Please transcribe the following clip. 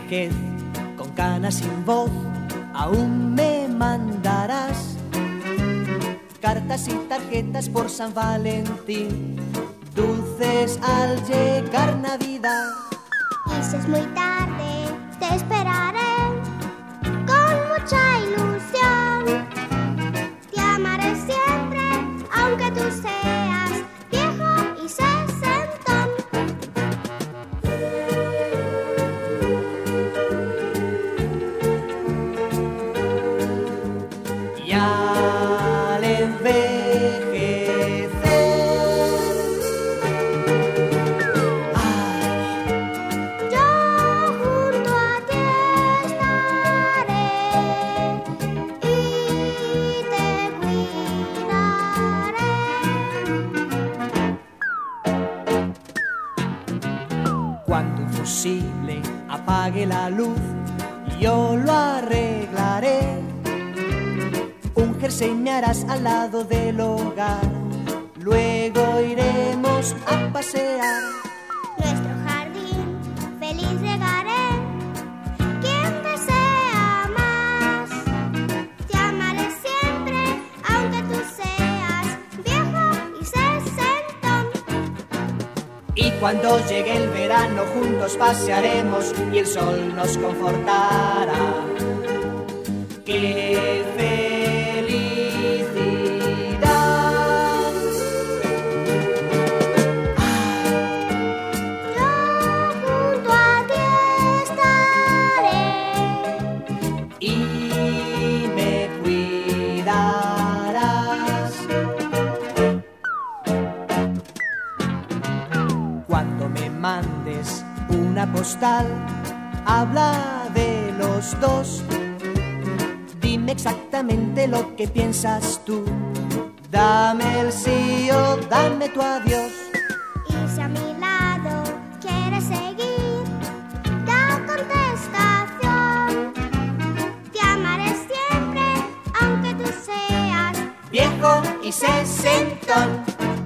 vejez, con canas sin voz, aún me mandarás cartas y tarjetas por San Valentín, dulces al llegar Navidad. Y si es muy tarde, te esperaré con mucha ilusión. Te amaré siempre, aunque tú seas viejo y sesentón. Y al envejecer, Yo junto a ti estaré y te cuidaré. cuando un fusible apague la luz, yo lo arreglaré. Un jersey me harás al lado del hogar, luego iremos a pasear. Nuestro jardín feliz regaré. Quien desea más, te amaré siempre, aunque tú seas viejo y sesentón. Y cuando llegue el verano juntos pasearemos y el sol nos confortará. ¡Qué felicidad! Yo junto a ti estaré. Y me cuidarás. Cuando me mandes una postal, habla de los dos. Dime exactamente lo que piensas tú. Dame el sí o dame tu adiós. Y si a mi lado quieres seguir, da contestación. Te amaré siempre, aunque tú seas Viejo y sesentón.